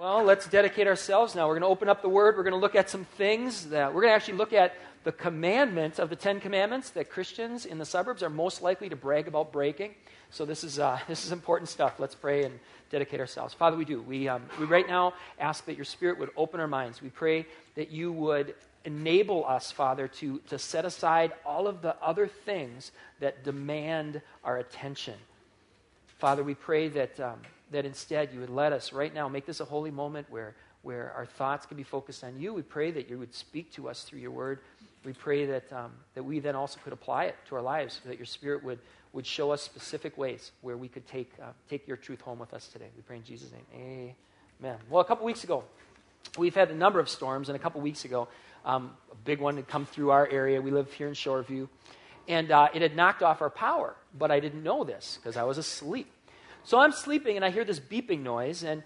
Well, let's dedicate ourselves now. We're going to open up the Word. We're going to look at some things that we're going to actually look at the commandment of the Ten Commandments that Christians in the suburbs are most likely to brag about breaking. So this is important stuff. Let's pray and dedicate ourselves. Father, we do. We right now ask that your Spirit would open our minds. We pray that you would enable us, Father, to set aside all of the other things that demand our attention. Father, we pray that instead you would let us right now make this a holy moment where our thoughts can be focused on you. We pray that you would speak to us through your word. We pray that we then also could apply it to our lives, so that your Spirit would show us specific ways where we could take your truth home with us today. We pray in Jesus' name. Amen. Well, a couple weeks ago, we've had a number of storms, and a couple weeks ago, a big one had come through our area. We live here in Shoreview, and it had knocked off our power, but I didn't know this because I was asleep. So I'm sleeping, and I hear this beeping noise, and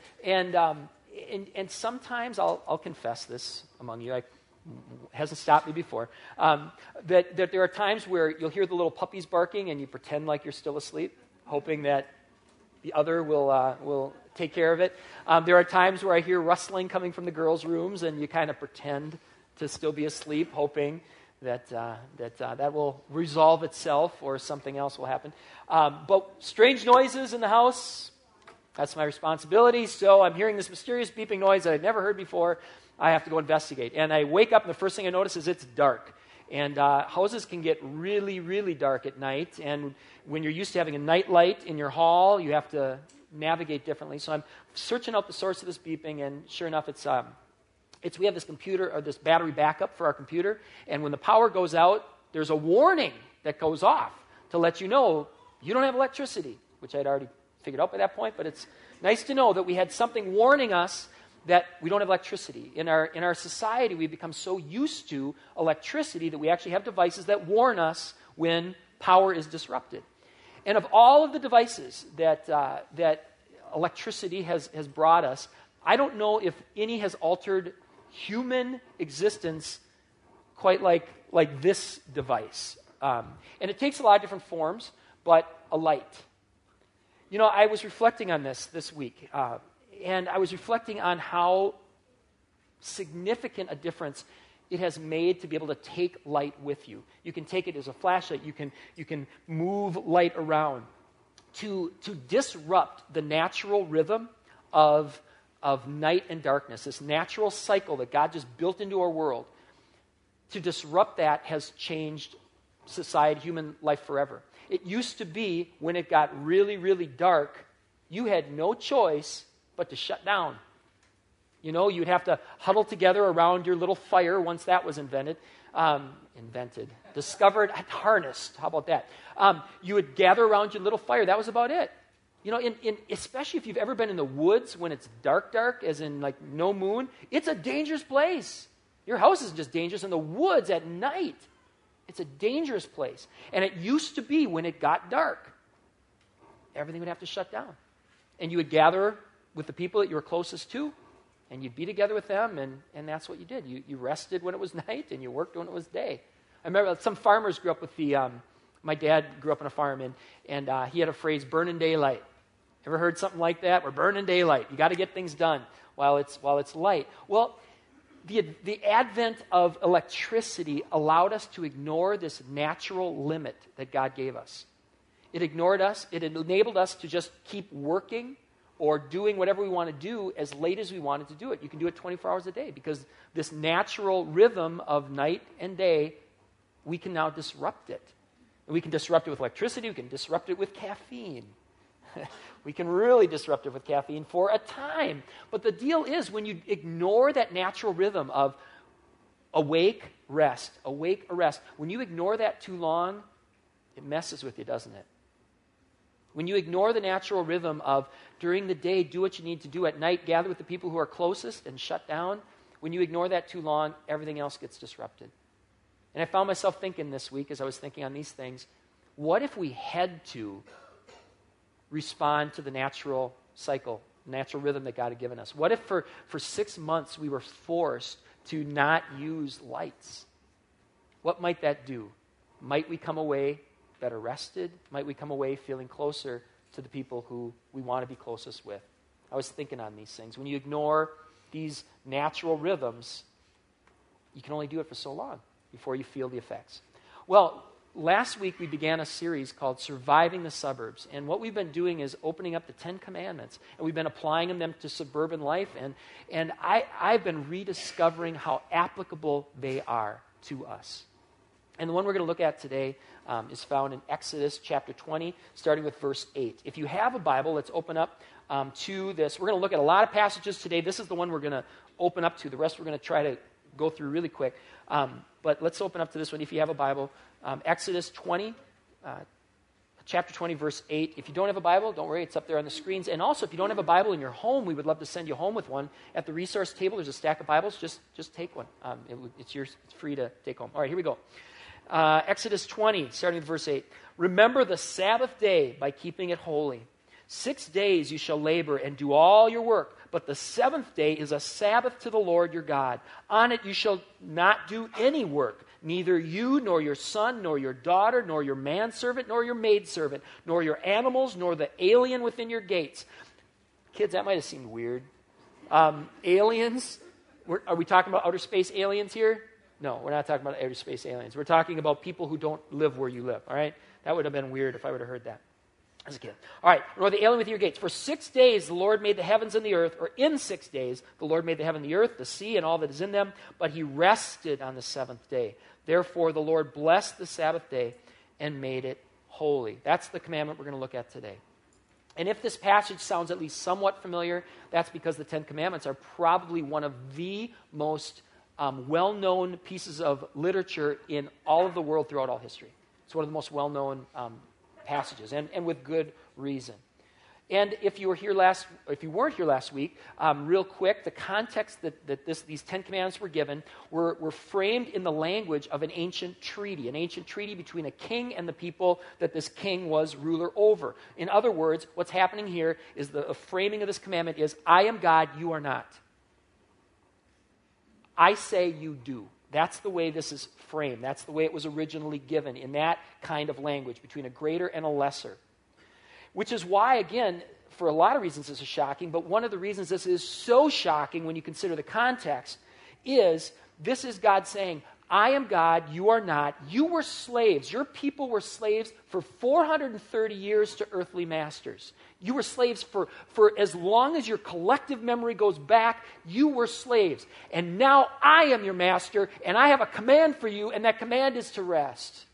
sometimes I'll confess this among you. Hasn't stopped me before. That there are times where you'll hear the little puppies barking, and you pretend like you're still asleep, hoping that the other will take care of it. There are times where I hear rustling coming from the girls' rooms, and you kind of pretend to still be asleep, hoping that will resolve itself or something else will happen. But strange noises in the house, that's my responsibility. So I'm hearing this mysterious beeping noise that I'd never heard before. I have to go investigate. And I wake up, and the first thing I notice is it's dark. And houses can get really, really dark at night. And when you're used to having a night light in your hall, you have to navigate differently. So I'm searching out the source of this beeping, and sure enough, we have this computer, or this battery backup for our computer, and when the power goes out, there's a warning that goes off to let you know you don't have electricity, which I'd already figured out by that point, but it's nice to know that we had something warning us that we don't have electricity. In our society, we've become so used to electricity that we actually have devices that warn us when power is disrupted. And of all of the devices that electricity has brought us, I don't know if any has altered human existence quite like this device. And it takes a lot of different forms, but a light. You know, I was reflecting on this week, and I was reflecting on how significant a difference it has made to be able to take light with you. You can take it as a flashlight. You can move light around. To disrupt the natural rhythm of night and darkness, this natural cycle that God just built into our world, to disrupt that has changed society, human life forever. It used to be, when it got really, really dark, you had no choice but to shut down. You know, you'd have to huddle together around your little fire once that was discovered, harnessed. How about that? You would gather around your little fire. That was about it. You know, especially if you've ever been in the woods when it's dark, as in like no moon, it's a dangerous place. Your house isn't just dangerous. In the woods at night, it's a dangerous place. And it used to be, when it got dark, everything would have to shut down. And you would gather with the people that you were closest to, and you'd be together with them, and that's what you did. You rested when it was night, and you worked when it was day. I remember some farmers grew up with my dad grew up on a farm, and he had a phrase, burning daylight. Ever heard something like that? We're burning daylight. You got to get things done while it's light. Well, the advent of electricity allowed us to ignore this natural limit that God gave us. It ignored us. It enabled us to just keep working or doing whatever we want to do as late as we wanted to do it. You can do it 24 hours a day, because this natural rhythm of night and day, we can now disrupt it. And we can disrupt it with electricity. We can disrupt it with caffeine. We can really disrupt it with caffeine for a time. But the deal is, when you ignore that natural rhythm of awake, rest, when you ignore that too long, it messes with you, doesn't it? When you ignore the natural rhythm of during the day, do what you need to do, at night, gather with the people who are closest and shut down, when you ignore that too long, everything else gets disrupted. And I found myself thinking this week, as I was thinking on these things, what if we had to respond to the natural cycle, natural rhythm that God had given us? What if for 6 months we were forced to not use lights? What might that do? Might we come away better rested? Might we come away feeling closer to the people who we want to be closest with? I was thinking on these things. When you ignore these natural rhythms, you can only do it for so long before you feel the effects. Well, last week we began a series called Surviving the Suburbs. And what we've been doing is opening up the 10 Commandments. And we've been applying them to suburban life. And I've been rediscovering how applicable they are to us. And the one we're going to look at today is found in Exodus chapter 20, starting with verse 8. If you have a Bible, let's open up to this. We're going to look at a lot of passages today. This is the one we're going to open up to. The rest we're going to try to go through really quick. But let's open up to this one if you have a Bible. Exodus 20, chapter 20, verse 8. If you don't have a Bible, don't worry, it's up there on the screens. And also, if you don't have a Bible in your home, we would love to send you home with one. At the resource table, there's a stack of Bibles. Just take one. It's yours. It's free to take home. All right, here we go. Exodus 20, starting with verse 8. Remember the Sabbath day by keeping it holy. 6 days you shall labor and do all your work, but the seventh day is a Sabbath to the Lord your God. On it you shall not do any work, neither you nor your son, nor your daughter, nor your manservant, nor your maidservant, nor your animals, nor the alien within your gates. Kids, that might have seemed weird. Aliens? Are we talking about outer space aliens here? No, we're not talking about outer space aliens. We're talking about people who don't live where you live, all right? That would have been weird if I would have heard that as a kid. All right, nor the alien within your gates. For 6 days the Lord made the heavens and the earth, or in 6 days the Lord made the heaven and the earth, the sea, and all that is in them, but he rested on the seventh day. Therefore the Lord blessed the Sabbath day and made it holy. That's the commandment we're going to look at today. And if this passage sounds at least somewhat familiar, that's because the 10 Commandments are probably one of the most well-known pieces of literature in all of the world throughout all history. It's one of the most well-known passages, and with good reason. And if you weren't here last week, real quick, the context that these 10 Commandments were given were framed in the language of an ancient treaty between a king and the people that this king was ruler over. In other words, what's happening here is the framing of this commandment is, I am God, you are not. I say you do. That's the way this is framed. That's the way it was originally given, in that kind of language between a greater and a lesser. Which is why, again, for a lot of reasons this is shocking, but one of the reasons this is so shocking when you consider the context is this is God saying, I am God, you are not. You were slaves. Your people were slaves for 430 years to earthly masters. You were slaves for as long as your collective memory goes back, you were slaves. And now I am your master, and I have a command for you, and that command is to rest.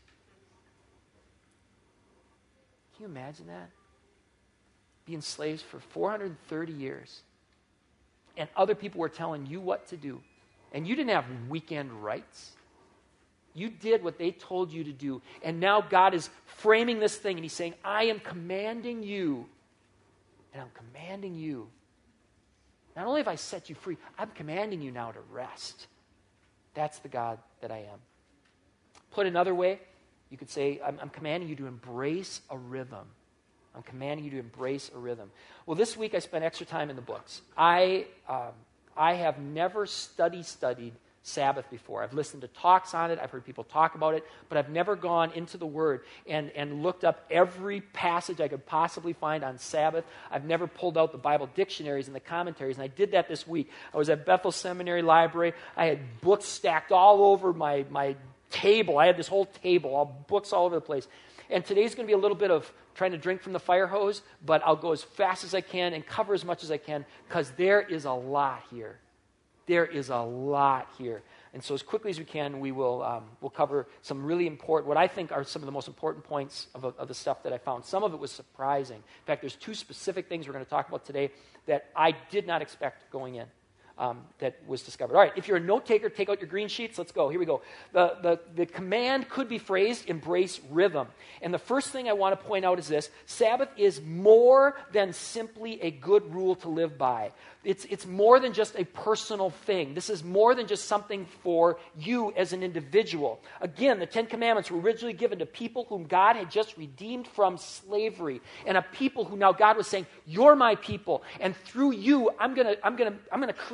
Can you imagine that? Being slaves for 430 years. And other people were telling you what to do. And you didn't have weekend rights. You did what they told you to do. And now God is framing this thing, and he's saying, I am commanding you. And I'm commanding you. Not only have I set you free, I'm commanding you now to rest. That's the God that I am. Put another way, you could say, I'm commanding you to embrace a rhythm. I'm commanding you to embrace a rhythm. Well, this week I spent extra time in the books. I have never studied Sabbath before. I've listened to talks on it. I've heard people talk about it, but I've never gone into the Word and looked up every passage I could possibly find on Sabbath. I've never pulled out the Bible dictionaries and the commentaries, and I did that this week. I was at Bethel Seminary Library. I had books stacked all over my table. I had this whole table, all books all over the place. And today's going to be a little bit of trying to drink from the fire hose, but I'll go as fast as I can and cover as much as I can, because there is a lot here. There is a lot here. And so as quickly as we can, we'll cover some really important, what I think are some of the most important points of the stuff that I found. Some of it was surprising. In fact, there's 2 specific things we're going to talk about today that I did not expect going in. That was discovered. All right, if you're a note taker, take out your green sheets. Let's go. Here we go. The command could be phrased, embrace rhythm. And the first thing I want to point out is this. Sabbath is more than simply a good rule to live by. It's more than just a personal thing. This is more than just something for you as an individual. Again, the 10 Commandments were originally given to people whom God had just redeemed from slavery, and a people who now God was saying, "You're my people, and through you, I'm gonna create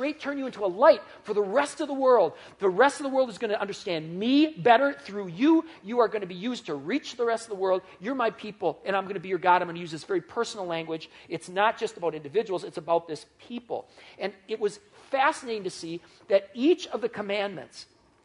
turn you into a light for the rest of the world. The rest of the world is going to understand me better through you. You are going to be used to reach the rest of the world. You're my people, and I'm going to be your God. I'm going to use this very personal language. It's not just about individuals. It's about this people. And it was fascinating to see that each of the commandments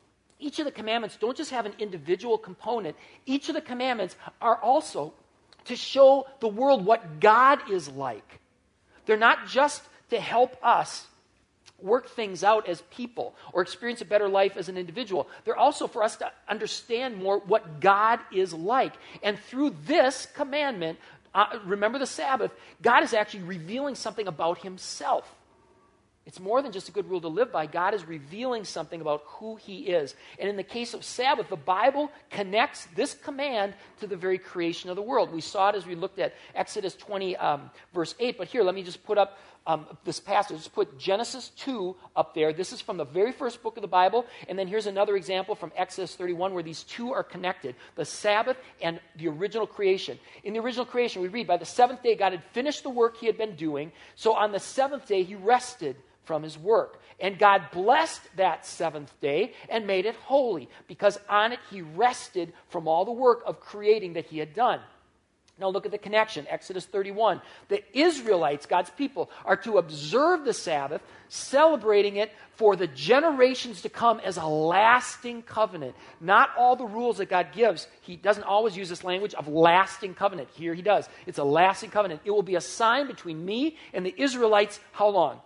don't just have an individual component. Each of the commandments are also to show the world what God is like. They're not just to help us work things out as people or experience a better life as an individual. They're also for us to understand more what God is like. And through this commandment, remember the Sabbath, God is actually revealing something about himself. It's more than just a good rule to live by. God is revealing something about who he is. And in the case of Sabbath, the Bible connects this command to the very creation of the world. We saw it as we looked at Exodus 20, verse 8. But here, let me just put up this passage. Just put Genesis 2 up there. This is from the very first book of the Bible. And then here's another example from Exodus 31 where these two are connected. The Sabbath and the original creation. In the original creation, we read, by the seventh day, God had finished the work he had been doing. So on the seventh day, he rested from his work. And God blessed that seventh day and made it holy, because on it he rested from all the work of creating that he had done. Now look at the connection, Exodus 31. The Israelites, God's people, are to observe the Sabbath, celebrating it for the generations to come as a lasting covenant. Not all the rules that God gives, he doesn't always use this language of lasting covenant. Here he does. It's a lasting covenant. It will be a sign between me and the Israelites, how long?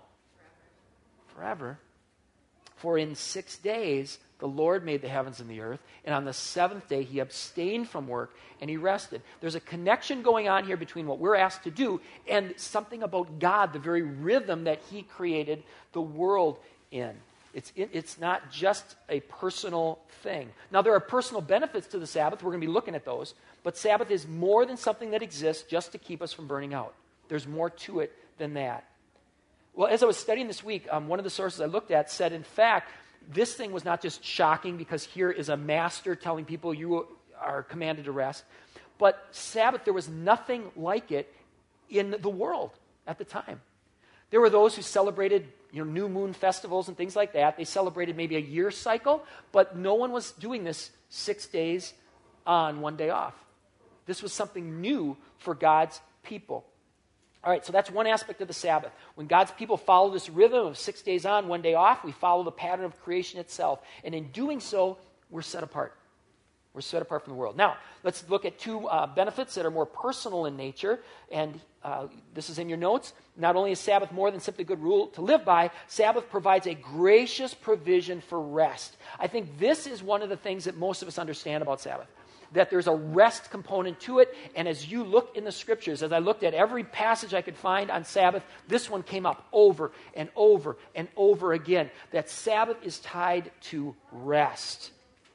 Forever. For in 6 days the Lord made the heavens and the earth, and on the seventh day he abstained from work and he rested. There's a connection going on here between what we're asked to do and something about God, the very rhythm that he created the world in. It's not just a personal thing. Now, there are personal benefits to the Sabbath. We're going to be looking at those. But Sabbath is more than something that exists just to keep us from burning out. There's more to it than that. Well, as I was studying this week, one of the sources I looked at said, in fact, this thing was not just shocking because here is a master telling people you are commanded to rest, but Sabbath, there was nothing like it in the world at the time. There were those who celebrated new moon festivals and things like that. They celebrated maybe a year cycle, but no one was doing this 6 days on, 1 day off. This was something new for God's people. All right, so that's one aspect of the Sabbath. When God's people follow this rhythm of 6 days on, 1 day off, we follow the pattern of creation itself. And in doing so, we're set apart. We're set apart from the world. Now, let's look at two benefits that are more personal in nature. And this is in your notes. Not only is Sabbath more than simply a good rule to live by, Sabbath provides a gracious provision for rest. I think this is one of the things that most of us understand about Sabbath, that there's a rest component to it. And as you look in the scriptures, as I looked at every passage I could find on Sabbath, this one came up over and over and over again, that Sabbath is tied to rest.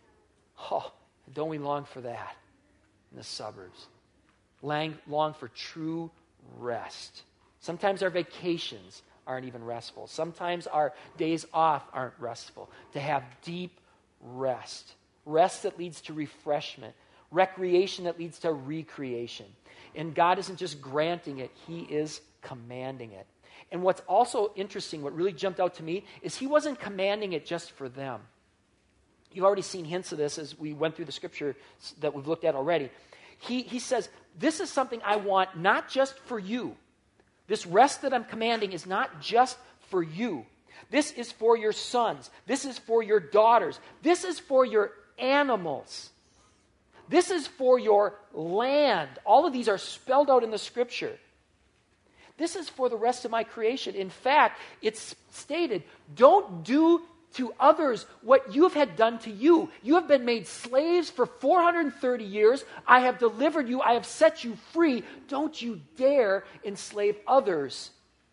Oh, don't we long for that in the suburbs? Long for true rest. Sometimes our vacations aren't even restful. Sometimes our days off aren't restful. To have deep rest. Rest that leads to refreshment. Recreation that leads to recreation. And God isn't just granting it, he is commanding it. And what's also interesting, what really jumped out to me, is he wasn't commanding it just for them. You've already seen hints of this as we went through the scripture that we've looked at already. He says, this is something I want not just for you. This rest that I'm commanding is not just for you. This is for your sons. This is for your daughters. This is for your animals. This is for your land. All of these are spelled out in the scripture. This is for the rest of my creation. In fact, it's stated, don't do to others what you have had done to you. You have been made slaves for 430 years. I have delivered you. I have set you free. Don't you dare enslave others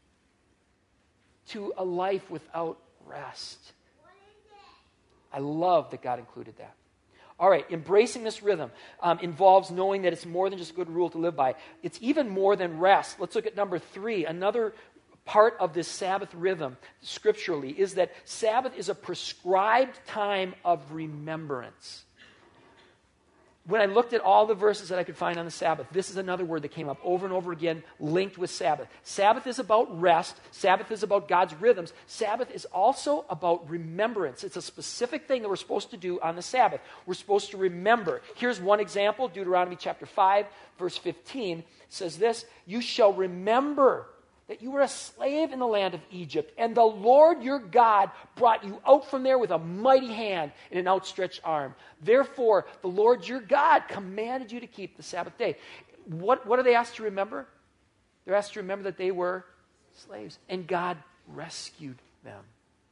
to a life without rest. I love that God included that. All right, embracing this rhythm involves knowing that it's more than just a good rule to live by. It's even more than rest. Let's look at number 3. Another part of this Sabbath rhythm, scripturally, is that Sabbath is a prescribed time of remembrance. when I looked at all the verses that I could find on the Sabbath, this is another word that came up over and over again, linked with Sabbath. Sabbath is about rest. Sabbath is about God's rhythms. Sabbath is also about remembrance. It's a specific thing that we're supposed to do on the Sabbath. We're supposed to remember. Here's one example. Deuteronomy chapter 5, verse 15 says this, "You shall remember that you were a slave in the land of Egypt, and the Lord your God brought you out from there with a mighty hand and an outstretched arm. Therefore, the Lord your God commanded you to keep the Sabbath day." What are they asked to remember? They're asked to remember that they were slaves, and God rescued them.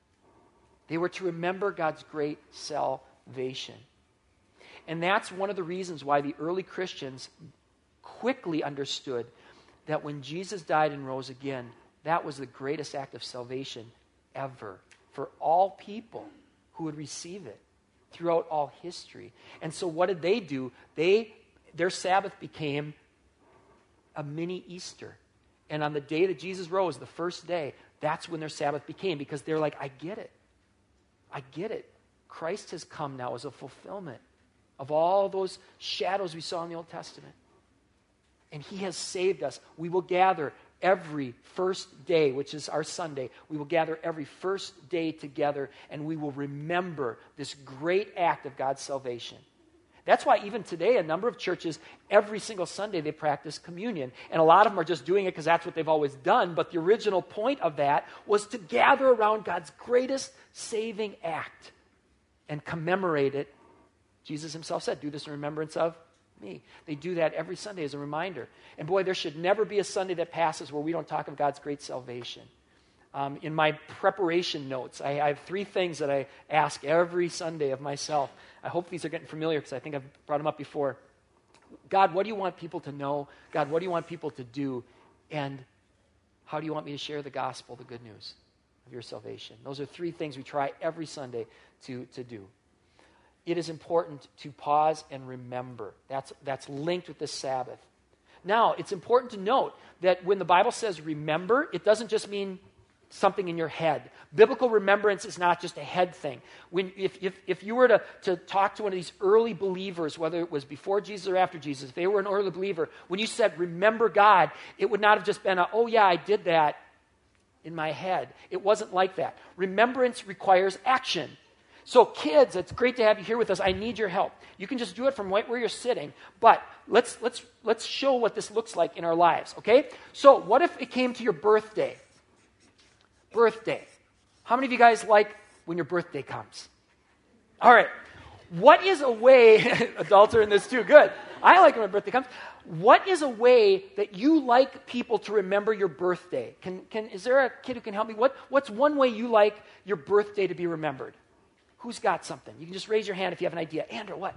They were to remember God's great salvation. And that's one of the reasons why the early Christians quickly understood that when Jesus died and rose again, that was the greatest act of salvation ever for all people who would receive it throughout all history. And so what did they do? Their Sabbath became a mini Easter. And on the day that Jesus rose, the first day, that's when their Sabbath became, because they're like, I get it. I get it. Christ has come now as a fulfillment of all those shadows we saw in the Old Testament. And he has saved us. We will gather every first day, which is our Sunday. We will gather every first day together, and we will remember this great act of God's salvation. That's why even today, a number of churches, every single Sunday, they practice communion. And a lot of them are just doing it because that's what they've always done. But the original point of that was to gather around God's greatest saving act and commemorate it. Jesus himself said, "Do this in remembrance of me." They do that every Sunday as a reminder. And boy, there should never be a Sunday that passes where we don't talk of God's great salvation. In my preparation notes, I have 3 things that I ask every Sunday of myself. I hope these are getting familiar because I think I've brought them up before. God, what do you want people to know? God, what do you want people to do? And how do you want me to share the gospel, the good news of your salvation? Those are 3 things we try every Sunday to do. It is important to pause and remember. That's linked with the Sabbath. Now, it's important to note that when the Bible says remember, it doesn't just mean something in your head. Biblical remembrance is not just a head thing. If you were to talk to one of these early believers, whether it was before Jesus or after Jesus, if they were an early believer, when you said remember God, it would not have just been oh yeah, I did that in my head. It wasn't like that. Remembrance requires action. So kids, it's great to have you here with us. I need your help. You can just do it from right where you're sitting, but let's show what this looks like in our lives, okay? So what if it came to your birthday? Birthday. How many of you guys like when your birthday comes? All right. What is a way, adults are in this too, good. I like when my birthday comes. What is a way that you like people to remember your birthday? Is there a kid who can help me? What's one way you like your birthday to be remembered? Who's got something? You can just raise your hand if you have an idea. Andrew, what?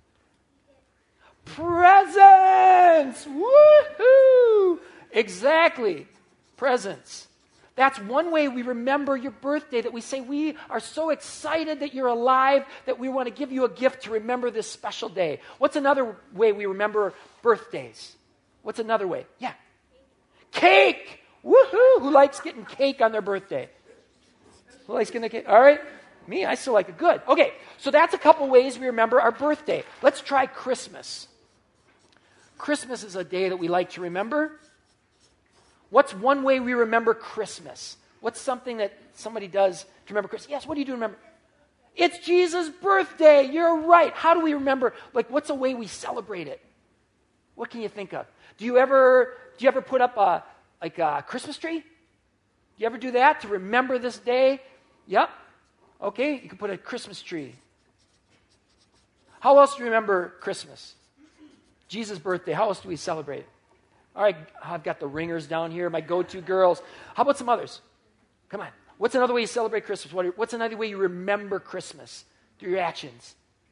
Presents! Woohoo! Exactly. Presents. That's one way we remember your birthday, that we say we are so excited that you're alive that we want to give you a gift to remember this special day. What's another way we remember birthdays? What's another way? Yeah. Cake! Woohoo! Who likes getting cake on their birthday? Who likes getting a cake? All right. Me, I still like it. Good. Okay, so that's a couple ways we remember our birthday. Let's try Christmas. Christmas is a day that we like to remember. What's one way we remember Christmas? What's something that somebody does to remember Christmas? Yes, what do you do to remember? It's Jesus' birthday. You're right. How do we remember? Like, what's a way we celebrate it? What can you think of? Do you ever put up a Christmas tree? Do you ever do that to remember this day? Yep. Okay, you can put a Christmas tree. How else do you remember Christmas? Jesus' birthday. How else do we celebrate it? All right, I've got the ringers down here, my go-to girls. How about some others? Come on. What's another way you celebrate Christmas? What's another way you remember Christmas? Through your actions.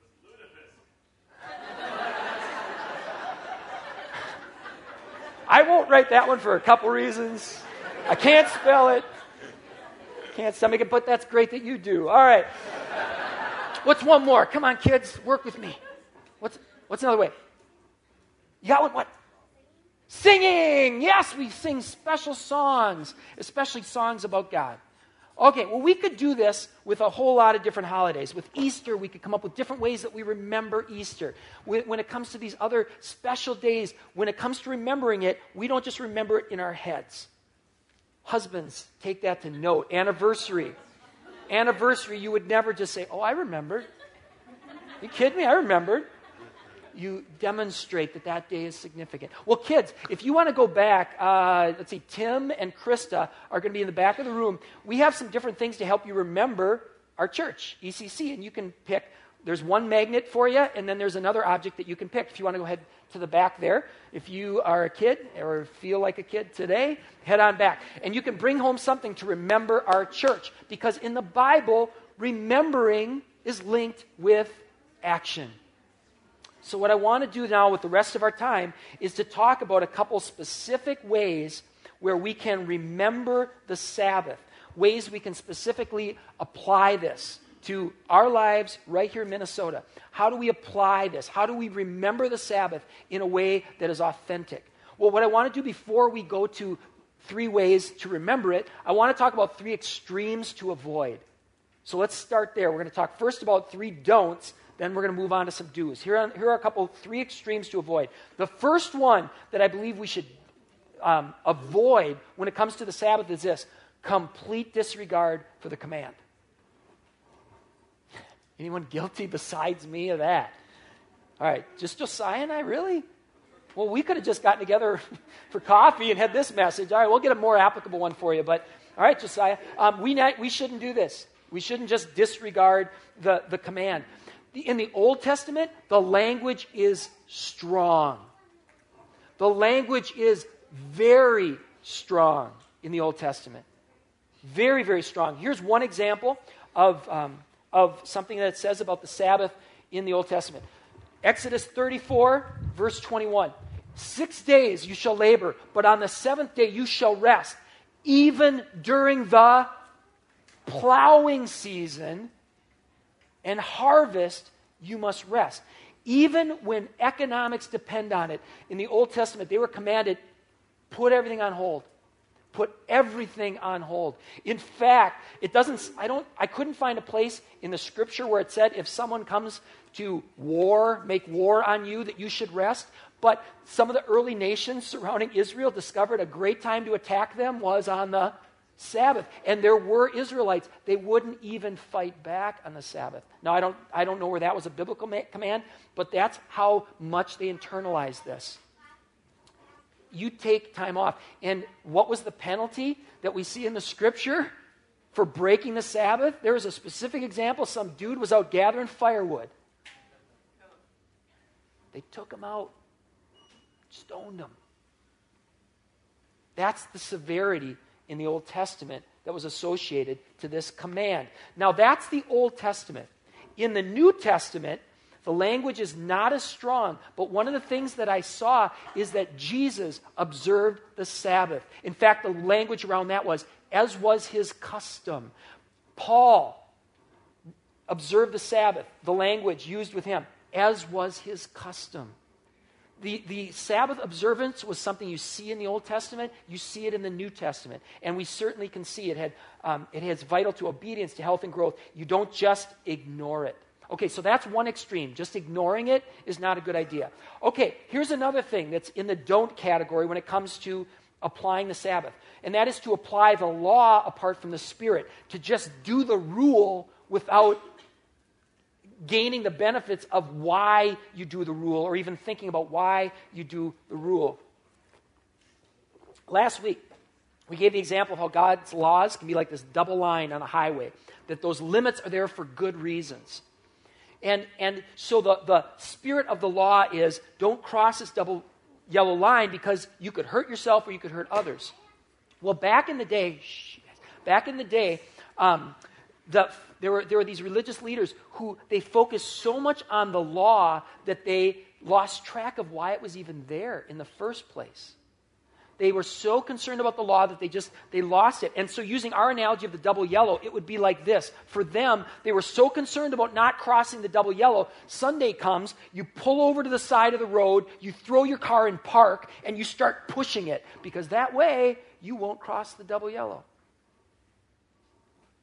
I won't write that one for a couple reasons. I can't spell it. Can't stomach it, but that's great that you do. All right. What's one more? Come on, kids, work with me. What's another way? You got one? What? Singing. Yes, we sing special songs, especially songs about God. Okay, well, we could do this with a whole lot of different holidays. With Easter, we could come up with different ways that we remember Easter. When it comes to these other special days, when it comes to remembering it, we don't just remember it in our heads. Husbands, take that to note. Anniversary. Anniversary, you would never just say, oh, I remembered. You kidding me? I remembered. You demonstrate that day is significant. Well, kids, if you want to go back, let's see, Tim and Krista are going to be in the back of the room. We have some different things to help you remember our church, ECC, and you can pick. There's one magnet for you, and then there's another object that you can pick. If you want to go ahead to the back there, if you are a kid or feel like a kid today, head on back. And you can bring home something to remember our church, because in the Bible, remembering is linked with action. So what I want to do now with the rest of our time is to talk about a couple specific ways where we can remember the Sabbath, ways we can specifically apply this to our lives right here in Minnesota. How do we apply this? How do we remember the Sabbath in a way that is authentic? Well, what I want to do before we go to 3 ways to remember it, I want to talk about 3 extremes to avoid. So let's start there. We're going to talk first about 3 don'ts. Then we're going to move on to some do's. Here are a couple, 3 extremes to avoid. The first one that I believe we should avoid when it comes to the Sabbath is this: complete disregard for the command. Anyone guilty besides me of that? All right, just Josiah and I, really? Well, we could have just gotten together for coffee and had this message. All right, we'll get a more applicable one for you. But, all right, Josiah, we shouldn't do this. We shouldn't just disregard the command. In the Old Testament, the language is strong. The language is very strong in the Old Testament. Very, very strong. Here's one example of something that it says about the Sabbath in the Old Testament. Exodus 34, verse 21. 6 days you shall labor, but on the 7th day you shall rest. Even during the plowing season and harvest, you must rest. Even when economics depend on it, in the Old Testament, they were commanded, put everything on hold. Put everything on hold. In fact, I couldn't find a place in the scripture where it said if someone comes to make war on you, that you should rest. But some of the early nations surrounding Israel discovered a great time to attack them was on the Sabbath. And there were Israelites. They wouldn't even fight back on the Sabbath. Now, I don't know where that was a biblical command, but that's how much they internalized this. You take time off. And what was the penalty that we see in the scripture for breaking the Sabbath? There was a specific example. Some dude was out gathering firewood. They took him out, stoned him. That's the severity in the Old Testament that was associated to this command. Now, that's the Old Testament. In the New Testament, the language is not as strong, but one of the things that I saw is that Jesus observed the Sabbath. In fact, the language around that was, as was his custom. Paul observed the Sabbath, the language used with him, as was his custom. The Sabbath observance was something you see in the Old Testament. You see it in the New Testament. And we certainly can see it has vital to obedience, to health and growth. You don't just ignore it. Okay, so that's one extreme. Just ignoring it is not a good idea. Okay, here's another thing that's in the don't category when it comes to applying the Sabbath. And that is to apply the law apart from the Spirit. To just do the rule without gaining the benefits of why you do the rule, or even thinking about why you do the rule. Last week, we gave the example of how God's laws can be like this double line on a highway, that those limits are there for good reasons. And so the spirit of the law is, don't cross this double yellow line because you could hurt yourself or you could hurt others. Well, back in the day, there were these religious leaders who they focused so much on the law that they lost track of why it was even there in the first place. They were so concerned about the law that they lost it. And so using our analogy of the double yellow, it would be like this. For them, they were so concerned about not crossing the double yellow, Sunday comes, you pull over to the side of the road, you throw your car in park, and you start pushing it, because that way you won't cross the double yellow.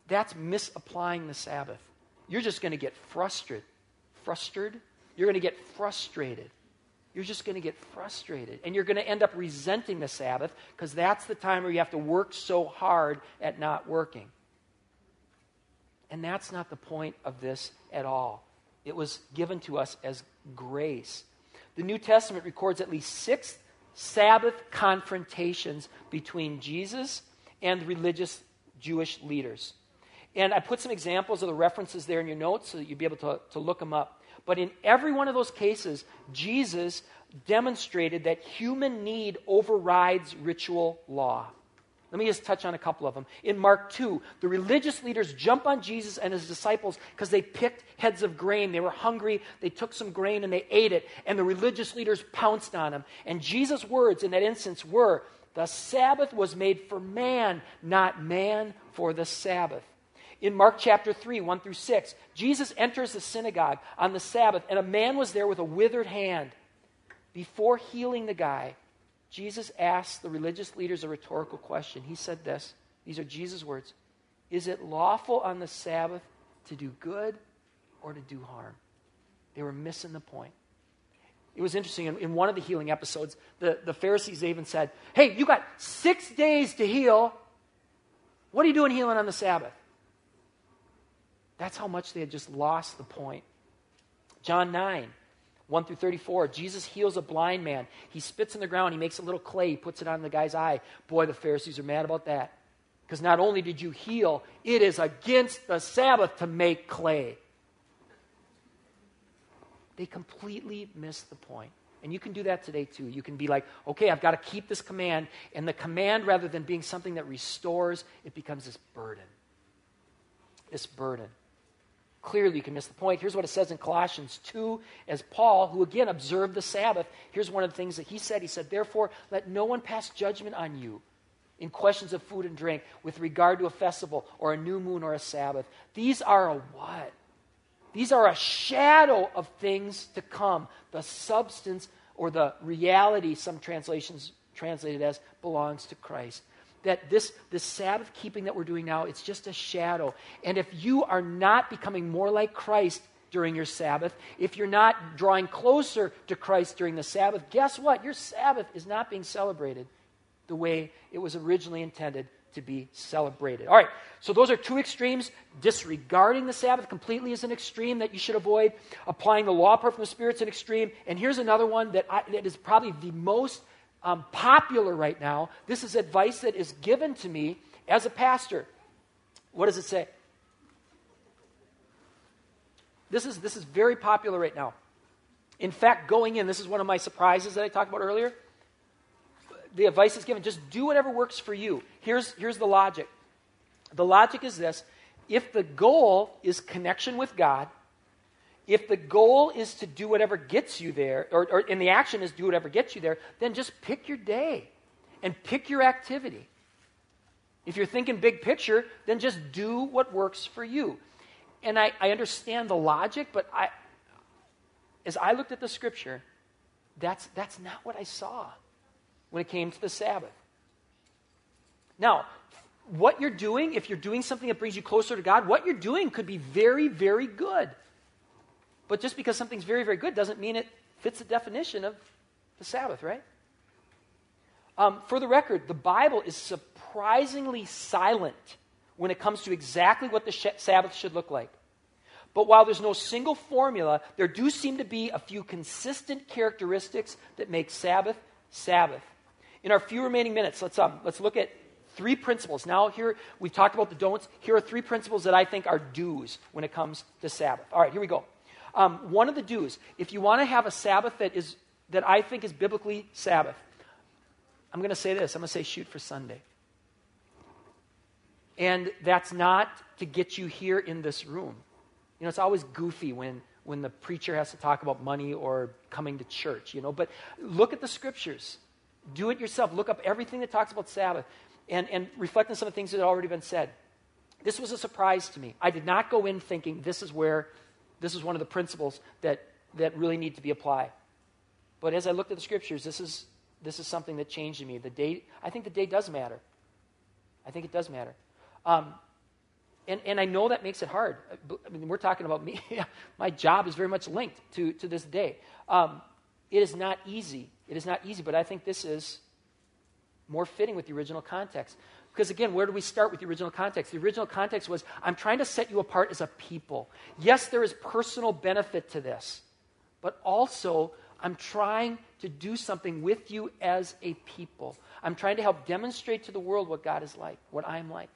That's misapplying the Sabbath. You're just going to get frustrated. You're going to get frustrated. You're just going to get frustrated. And you're going to end up resenting the Sabbath because that's the time where you have to work so hard at not working. And that's not the point of this at all. It was given to us as grace. The New Testament records at least 6 Sabbath confrontations between Jesus and religious Jewish leaders. And I put some examples of the references there in your notes so that you'll be able to look them up. But in every one of those cases, Jesus demonstrated that human need overrides ritual law. Let me just touch on a couple of them. In Mark 2, the religious leaders jump on Jesus and his disciples because they picked heads of grain. They were hungry. They took some grain and they ate it. And the religious leaders pounced on them. And Jesus' words in that instance were, "The Sabbath was made for man, not man for the Sabbath." In Mark chapter 3, 1 through 6, Jesus enters the synagogue on the Sabbath, and a man was there with a withered hand. Before healing the guy, Jesus asked the religious leaders a rhetorical question. He said this, these are Jesus' words, "Is it lawful on the Sabbath to do good or to do harm?" They were missing the point. It was interesting, in one of the healing episodes, the Pharisees even said, "Hey, you got 6 days to heal. What are you doing healing on the Sabbath?" That's how much they had just lost the point. John 9, 1 through 34, Jesus heals a blind man. He spits in the ground. He makes a little clay. He puts it on the guy's eye. Boy, the Pharisees are mad about that. Because not only did you heal, it is against the Sabbath to make clay. They completely missed the point. And you can do that today too. You can be like, okay, I've got to keep this command. And the command, rather than being something that restores, it becomes this burden. This burden. Clearly, you can miss the point. Here's what it says in Colossians 2, as Paul, who again observed the Sabbath, here's one of the things that he said. He said, "Therefore, let no one pass judgment on you in questions of food and drink with regard to a festival or a new moon or a Sabbath. These are a what? These are a shadow of things to come. The substance or the reality, some translations translated as, belongs to Christ." That this Sabbath keeping that we're doing now, it's just a shadow. And if you are not becoming more like Christ during your Sabbath, if you're not drawing closer to Christ during the Sabbath, guess what? Your Sabbath is not being celebrated the way it was originally intended to be celebrated. All right, so those are 2 extremes. Disregarding the Sabbath completely is an extreme that you should avoid. Applying the law apart from the Spirit is an extreme. And here's another one that is probably the most popular right now. This is advice that is given to me as a pastor. What does it say? This is very popular right now. In fact, going in, this is one of my surprises that I talked about earlier. The advice is given, just do whatever works for you. Here's the logic. The logic is this: if the goal is connection with God, if the goal is to do whatever gets you there, and the action is do whatever gets you there, then just pick your day and pick your activity. If you're thinking big picture, then just do what works for you. And I understand the logic, but as I looked at the Scripture, that's not what I saw when it came to the Sabbath. Now, what you're doing, if you're doing something that brings you closer to God, what you're doing could be very, very good. But just because something's very, very good doesn't mean it fits the definition of the Sabbath, right? For the record, the Bible is surprisingly silent when it comes to exactly what the Sabbath should look like. But while there's no single formula, there do seem to be a few consistent characteristics that make Sabbath, Sabbath. In our few remaining minutes, let's look at 3 principles. Now here, we've talked about the don'ts. Here are 3 principles that I think are do's when it comes to Sabbath. All right, here we go. One of the do's, if you want to have a Sabbath that I think is biblically Sabbath, I'm going to say this. I'm going to say shoot for Sunday. And that's not to get you here in this room. You know, it's always goofy when the preacher has to talk about money or coming to church, you know. But look at the Scriptures. Do it yourself. Look up everything that talks about Sabbath and reflect on some of the things that have already been said. This was a surprise to me. I did not go in thinking this is one of the principles that really need to be applied. But as I looked at the Scriptures, this is something that changed in me. I think the day does matter. I think it does matter. And I know that makes it hard. I mean, we're talking about me. My job is very much linked to this day. It is not easy. It is not easy, but I think this is more fitting with the original context. Because again, where do we start with the original context? The original context was, I'm trying to set you apart as a people. Yes, there is personal benefit to this, but also I'm trying to do something with you as a people. I'm trying to help demonstrate to the world what God is like, what I'm like.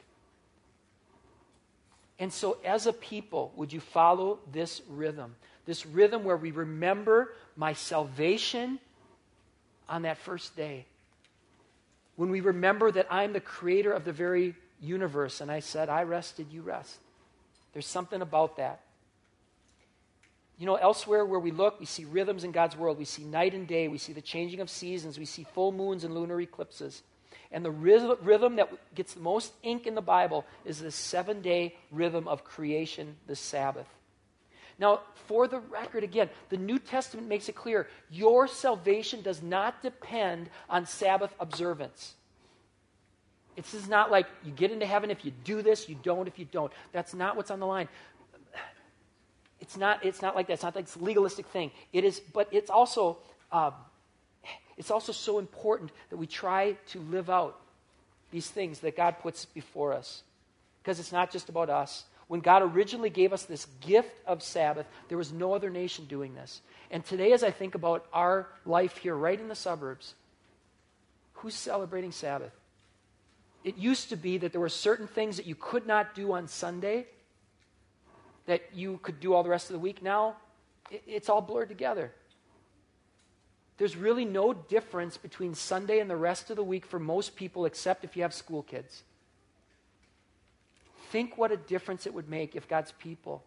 And so as a people, would you follow this rhythm? This rhythm where we remember my salvation on that first day. When we remember that I'm the creator of the very universe, and I said, I rested, you rest. There's something about that. You know, elsewhere where we look, we see rhythms in God's world. We see night and day. We see the changing of seasons. We see full moons and lunar eclipses. And the rhythm that gets the most ink in the Bible is this 7-day rhythm of creation, the Sabbath. Now, for the record, again, the New Testament makes it clear, your salvation does not depend on Sabbath observance. It's just not like you get into heaven if you do this, you don't if you don't. That's not what's on the line. It's not like that. It's not like this legalistic thing. It is, but it's also so important that we try to live out these things that God puts before us. Because it's not just about us. When God originally gave us this gift of Sabbath, there was no other nation doing this. And today, as I think about our life here, right in the suburbs, who's celebrating Sabbath? It used to be that there were certain things that you could not do on Sunday that you could do all the rest of the week. Now, it's all blurred together. There's really no difference between Sunday and the rest of the week for most people, except if you have school kids. Think what a difference it would make if God's people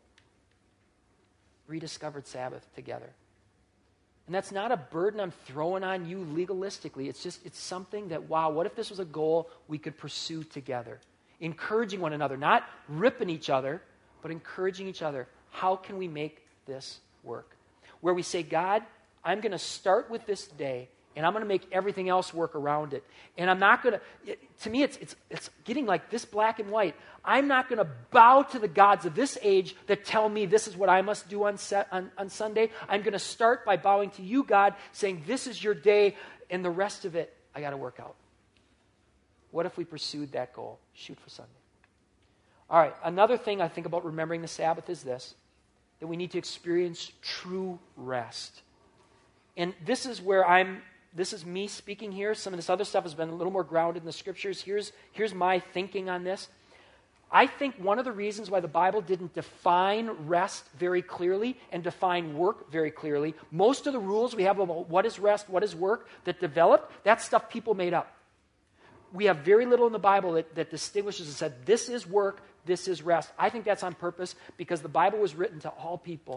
rediscovered Sabbath together. And that's not a burden I'm throwing on you legalistically. It's something that, wow, what if this was a goal we could pursue together? Encouraging one another, not ripping each other, but encouraging each other. How can we make this work? Where we say, God, I'm going to start with this day, and I'm going to make everything else work around it. And I'm not going to me, it's getting like this black and white. I'm not going to bow to the gods of this age that tell me this is what I must do on Sunday. I'm going to start by bowing to you, God, saying this is your day, and the rest of it I got to work out. What if we pursued that goal? Shoot for Sunday. All right, another thing I think about remembering the Sabbath is this, that we need to experience true rest. And this is where this is me speaking here. Some of this other stuff has been a little more grounded in the scriptures. Here's my thinking on this. I think one of the reasons why the Bible didn't define rest very clearly and define work very clearly, most of the rules we have about what is rest, what is work that developed, that's stuff people made up. We have very little in the Bible that distinguishes and said, this is work, this is rest. I think that's on purpose because the Bible was written to all people.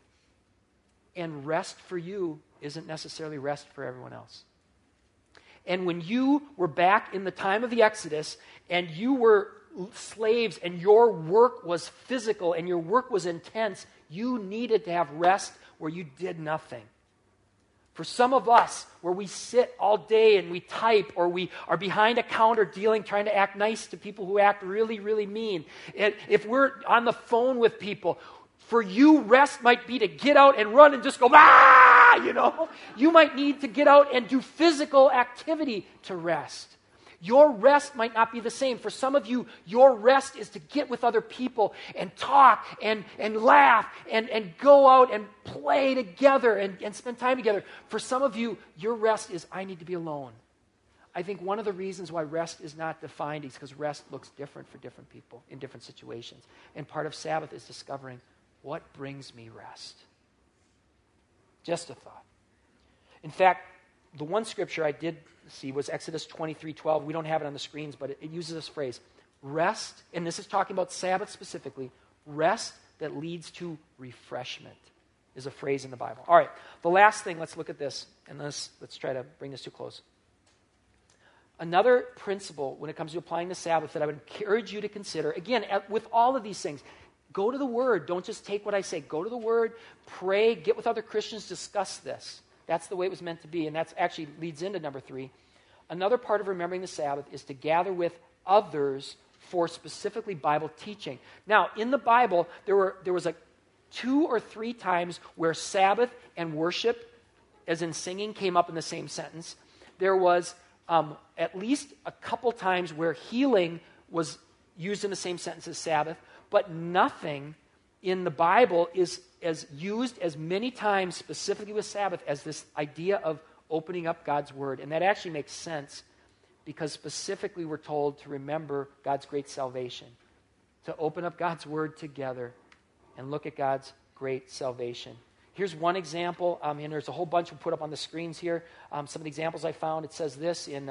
And rest for you isn't necessarily rest for everyone else. And when you were back in the time of the Exodus and you were slaves and your work was physical and your work was intense, you needed to have rest where you did nothing. For some of us, where we sit all day and we type, or we are behind a counter trying to act nice to people who act really, really mean. And if we're on the phone with people, for you, rest might be to get out and run and just go, ah, You might need to get out and do physical activity to rest. Your rest might not be the same. For some of you, your rest is to get with other people and talk and laugh and go out and play together and spend time together. For some of you, your rest is, I need to be alone. I think one of the reasons why rest is not defined is because rest looks different for different people in different situations. And part of Sabbath is discovering what brings me rest. Just a thought. In fact, the one scripture I did see was Exodus 23:12. We don't have it on the screens, but it uses this phrase, rest, and this is talking about Sabbath specifically, rest that leads to refreshment is a phrase in the Bible. All right, the last thing, let's look at this, and let's try to bring this to a close. Another principle when it comes to applying the Sabbath that I would encourage you to consider, again, with all of these things, go to the Word. Don't just take what I say. Go to the Word, pray, get with other Christians, discuss this. That's the way it was meant to be, and that actually leads into number 3. Another part of remembering the Sabbath is to gather with others for specifically Bible teaching. Now, in the Bible, there was 2 or 3 times where Sabbath and worship, as in singing, came up in the same sentence. There was at least a couple times where healing was used in the same sentence as Sabbath, but nothing in the Bible is as used as many times specifically with Sabbath as this idea of opening up God's Word. And that actually makes sense because specifically we're told to remember God's great salvation, to open up God's Word together and look at God's great salvation. Here's one example, and there's a whole bunch we put up on the screens here. Some of the examples I found, it says this in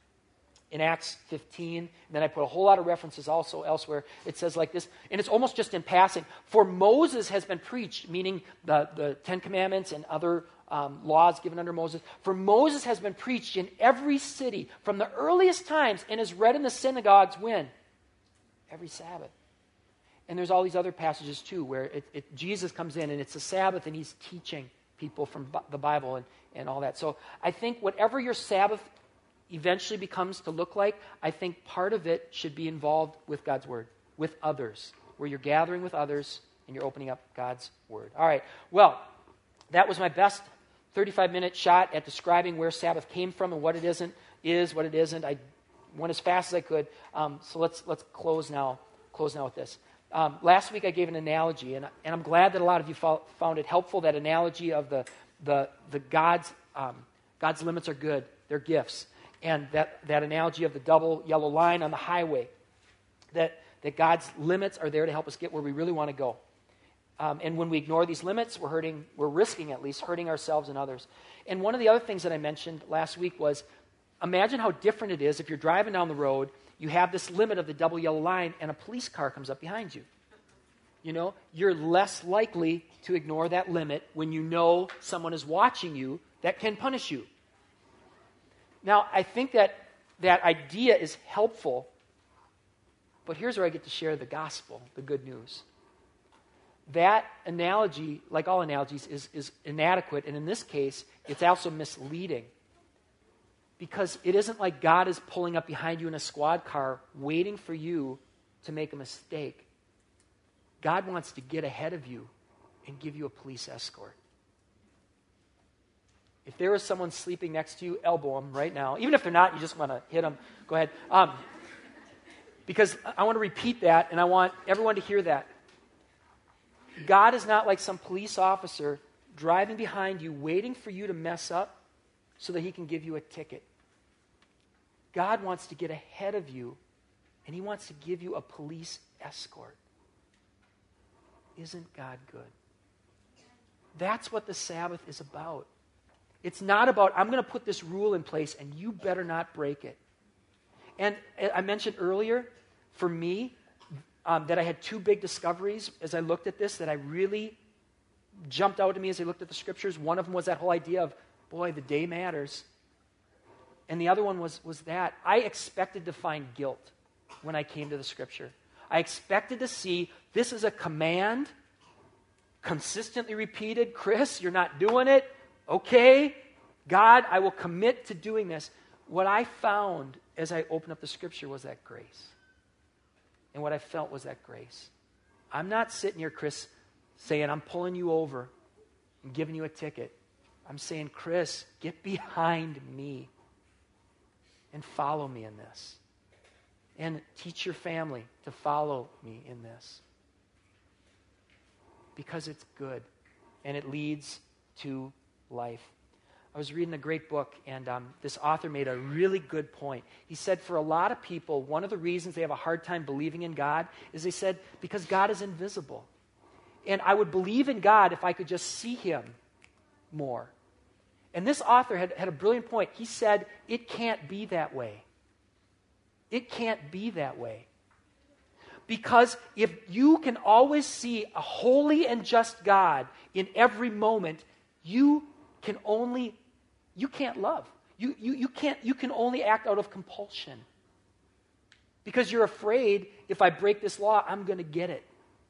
Acts 15, and then I put a whole lot of references also elsewhere. It says like this, and it's almost just in passing. For Moses has been preached, meaning the Ten Commandments and other laws given under Moses. For Moses has been preached in every city from the earliest times and is read in the synagogues when? Every Sabbath. And there's all these other passages too where Jesus comes in and it's a Sabbath and he's teaching people from the Bible and all that. So I think whatever your Sabbath eventually becomes to look like, I think part of it should be involved with God's Word, with others, where you're gathering with others and you're opening up God's Word. All right, well, that was my best 35-minute shot at describing where Sabbath came from and what it is, what it isn't. I went as fast as I could. So let's close now with this. Last week I gave an analogy, and I'm glad that a lot of you found it helpful, that analogy of the God's limits are good, they're gifts. And that analogy of the double yellow line on the highway, that God's limits are there to help us get where we really want to go. And when we ignore these limits, we're risking at least hurting ourselves and others. And one of the other things that I mentioned last week was, imagine how different it is if you're driving down the road, you have this limit of the double yellow line, and a police car comes up behind you. You know, you're less likely to ignore that limit when you know someone is watching you that can punish you. Now, I think that idea is helpful, but here's where I get to share the gospel, the good news. That analogy, like all analogies, is inadequate, and in this case, it's also misleading. Because it isn't like God is pulling up behind you in a squad car waiting for you to make a mistake. God wants to get ahead of you and give you a police escort. If there is someone sleeping next to you, elbow them right now. Even if they're not, you just want to hit them. Go ahead. Because I want to repeat that, and I want everyone to hear that. God is not like some police officer driving behind you, waiting for you to mess up so that he can give you a ticket. God wants to get ahead of you, and he wants to give you a police escort. Isn't God good? That's what the Sabbath is about. It's not about, I'm going to put this rule in place, and you better not break it. And I mentioned earlier, for me, that I had 2 big discoveries as I looked at this that I really jumped out at me as I looked at the scriptures. One of them was that whole idea of, boy, the day matters. And the other one was that I expected to find guilt when I came to the scripture. I expected to see this is a command, consistently repeated. Chris, you're not doing it. Okay, God, I will commit to doing this. What I found as I opened up the scripture was that grace. And what I felt was that grace. I'm not sitting here, Chris, saying I'm pulling you over and giving you a ticket. I'm saying, Chris, get behind me and follow me in this. And teach your family to follow me in this. Because it's good and it leads to life. I was reading a great book, and this author made a really good point. He said for a lot of people, one of the reasons they have a hard time believing in God is they said, because God is invisible. And I would believe in God if I could just see him more. And this author had a brilliant point. He said, it can't be that way. It can't be that way. Because if you can always see a holy and just God in every moment, you can't love. You can only act out of compulsion. Because you're afraid, if I break this law, I'm going to get it.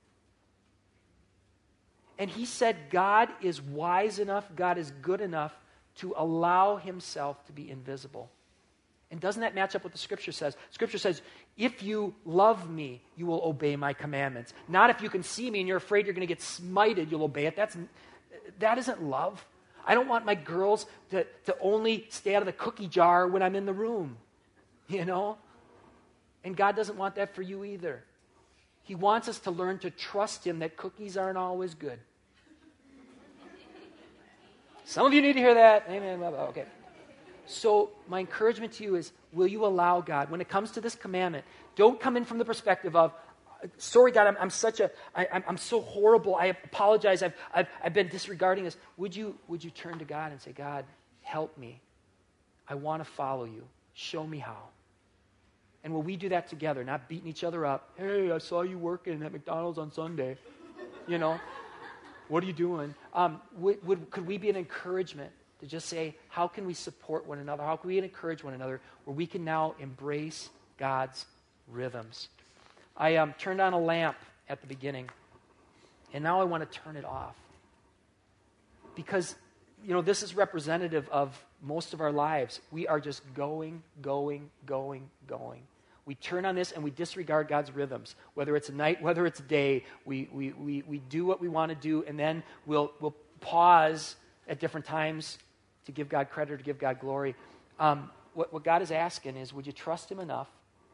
And he said God is wise enough, God is good enough to allow himself to be invisible. And doesn't that match up with what the Scripture says? Scripture says, if you love me, you will obey my commandments. Not if you can see me and you're afraid you're going to get smited, you'll obey it. That isn't love. I don't want my girls to only stay out of the cookie jar when I'm in the room, you know? And God doesn't want that for you either. He wants us to learn to trust him that cookies aren't always good. Some of you need to hear that. Amen. Okay. So my encouragement to you is, will you allow God, when it comes to this commandment, don't come in from the perspective of, sorry, God, I'm so horrible. I apologize. I've been disregarding this. Would you turn to God and say, God, help me. I want to follow you. Show me how. And will we do that together, not beating each other up? Hey, I saw you working at McDonald's on Sunday. You know, what are you doing? Could we be an encouragement to just say, how can we support one another? How can we encourage one another where we can now embrace God's rhythms? I turned on a lamp at the beginning, and now I want to turn it off. Because, you know, this is representative of most of our lives. We are just going. We turn on this and we disregard God's rhythms. Whether it's night, whether it's day, we do what we want to do, and then we'll pause at different times to give God credit or to give God glory. What God is asking is, would you trust him enough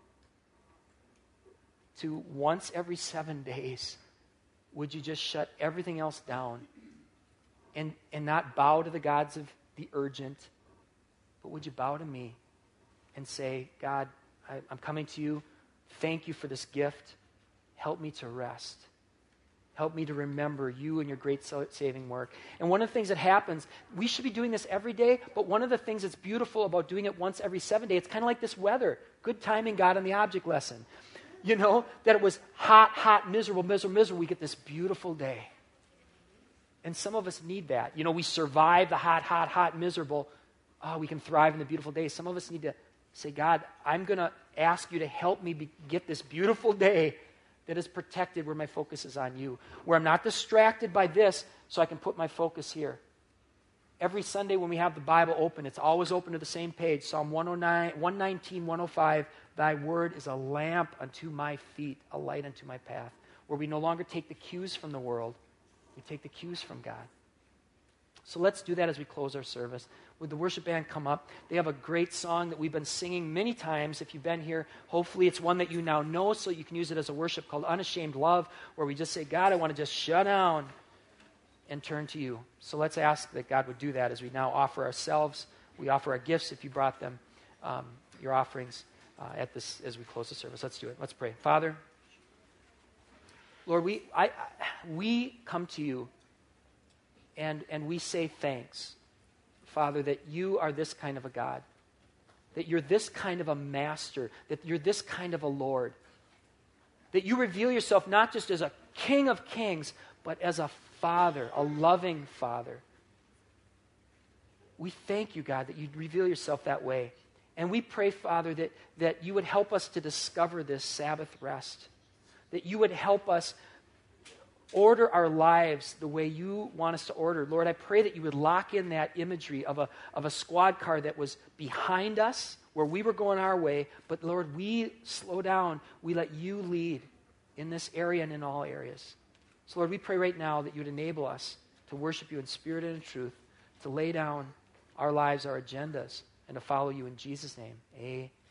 to once every 7 days, would you just shut everything else down and not bow to the gods of the urgent, but would you bow to me and say, God, I'm coming to you. Thank you for this gift. Help me to rest. Help me to remember you and your great saving work. And one of the things that happens, we should be doing this every day, but one of the things that's beautiful about doing it once every 7 days, it's kind of like this weather. Good timing, God, on the object lesson. You know, that it was hot, miserable. We get this beautiful day. And some of us need that. You know, we survive the hot, miserable. Oh, we can thrive in the beautiful days. Some of us need to say, God, I'm going to ask you to help me get this beautiful day that is protected where my focus is on you, where I'm not distracted by this so I can put my focus here. Every Sunday when we have the Bible open, it's always open to the same page, Psalm 119, 105, thy word is a lamp unto my feet, a light unto my path, where we no longer take the cues from the world, we take the cues from God. So let's do that as we close our service. Would the worship band come up? They have a great song that we've been singing many times. If you've been here, hopefully it's one that you now know so you can use it as a worship called Unashamed Love, where we just say, God, I want to just shut down and turn to you. So let's ask that God would do that as we now offer ourselves. We offer our gifts if you brought them, your offerings as we close the service. Let's do it. Let's pray. Father, Lord, we come to you and we say thanks, Father, that you are this kind of a God, that you're this kind of a master, that you're this kind of a Lord, that you reveal yourself not just as a King of kings, but as a Father, a loving Father. We thank you, God, that you'd reveal yourself that way. And we pray, Father, that you would help us to discover this Sabbath rest, that you would help us order our lives the way you want us to order. Lord, I pray that you would lock in that imagery of a squad car that was behind us, where we were going our way, but Lord, we slow down. We let you lead in this area and in all areas. So Lord, we pray right now that you would enable us to worship you in spirit and in truth, to lay down our lives, our agendas, and to follow you in Jesus' name. Amen.